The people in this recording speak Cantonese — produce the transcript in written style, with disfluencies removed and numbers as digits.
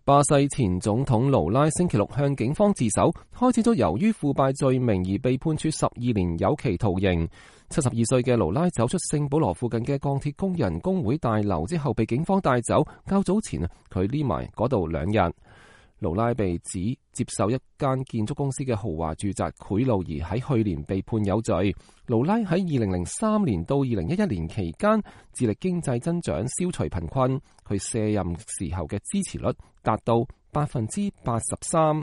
巴西前總統盧拉星期六向警方自首，開始咗由於腐敗罪名而被判處12年有期徒刑。72歲嘅盧拉走出聖保羅附近嘅鋼鐵工人工會大樓之後被警方帶走。較早前佢匿埋嗰度2日。盧拉被指接受一間建築公司嘅豪華住宅賄賂而喺去年被判有罪。盧拉喺2003年到2011年期間致力經濟增長，消除貧困。佢卸任時候嘅支持率達到83%。